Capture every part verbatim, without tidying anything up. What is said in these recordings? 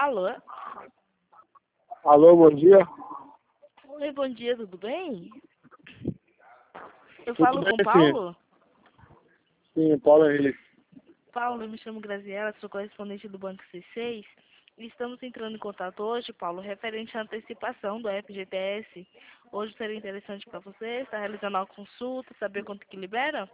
Alô? Alô, bom dia. Oi, bom dia, tudo bem? Eu Tudo falo bem, com o Paulo? Sim, sim, Paulo Henrique. Paulo, eu me chamo Graziela, sou correspondente do Banco C seis. E estamos entrando em contato hoje, Paulo, referente à antecipação do F G T S. Hoje seria interessante para você estar realizando uma consulta, saber quanto que libera?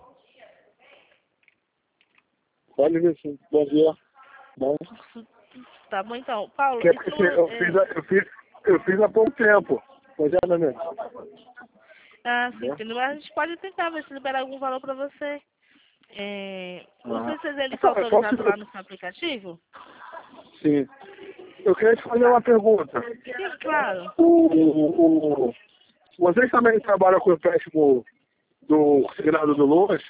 Pode vir sim. Bom dia. Bom. Tá bom, então. Paulo, Que, esse que, número... eu, fiz, É... há- eu, fiz, eu fiz há pouco tempo. Pois é, né, mesmo? Ah, sim, Né? entendeu? Mas a gente pode tentar ver se liberar algum valor para você. É... Você Ah. se ele está Então, é só autorizado lá se- no seu aplicativo? Sim. Eu queria te fazer uma pergunta. Sim, claro. O, o, o, vocês também trabalham com o empréstimo do segurado do Luz?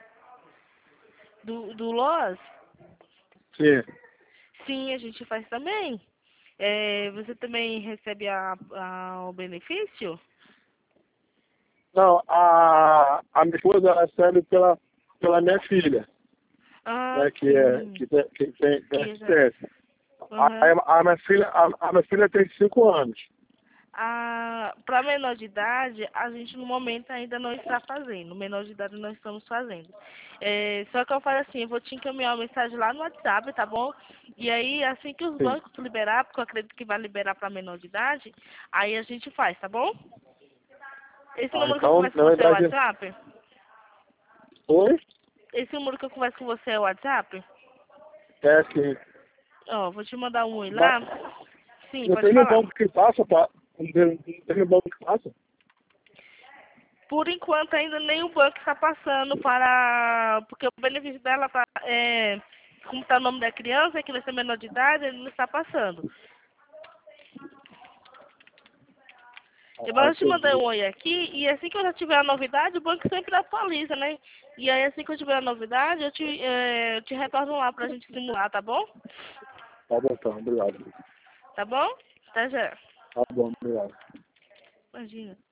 Do, do Loas? Sim. Sim, a gente faz também. É, você também recebe a, a- o benefício? Não, a, a minha esposa recebe pela, pela minha filha, Ah, né, que, é, sim. que tem, que tem, tem Que, assistência. A, uhum. a, a minha filha, a, a minha filha tem cinco anos. Ah, para menor de idade, a gente no momento ainda não está fazendo. Menor de idade não estamos fazendo. É, só que eu falo assim, eu vou te encaminhar uma mensagem lá no WhatsApp, tá bom? E aí, assim que os Sim. bancos liberar, porque eu acredito que vai liberar para menor de idade, aí a gente faz, tá bom? Esse Ah, número que eu então, converso com na você é o verdade, WhatsApp? oi? Esse número que eu converso com você é o WhatsApp? É que Ó, vou te mandar um oi mas lá. Sim, não pode tem no falar. banco que passa, pá. Não tem, não tem no banco que passa. Por enquanto ainda nem o banco está passando para... Porque o benefício dela tá... É... Como está o nome da criança, que vai ser menor de idade, ele não está passando. Eu Ah, vou te mandar entendi. um oi aqui e assim que eu já tiver a novidade, o banco sempre atualiza, né? E aí assim que eu tiver a novidade, eu te, é, eu te retorno lá pra gente simular, tá bom? Tá bom, então. Obrigado. Tá bom? Até já. Tá bom, obrigado. Imagina.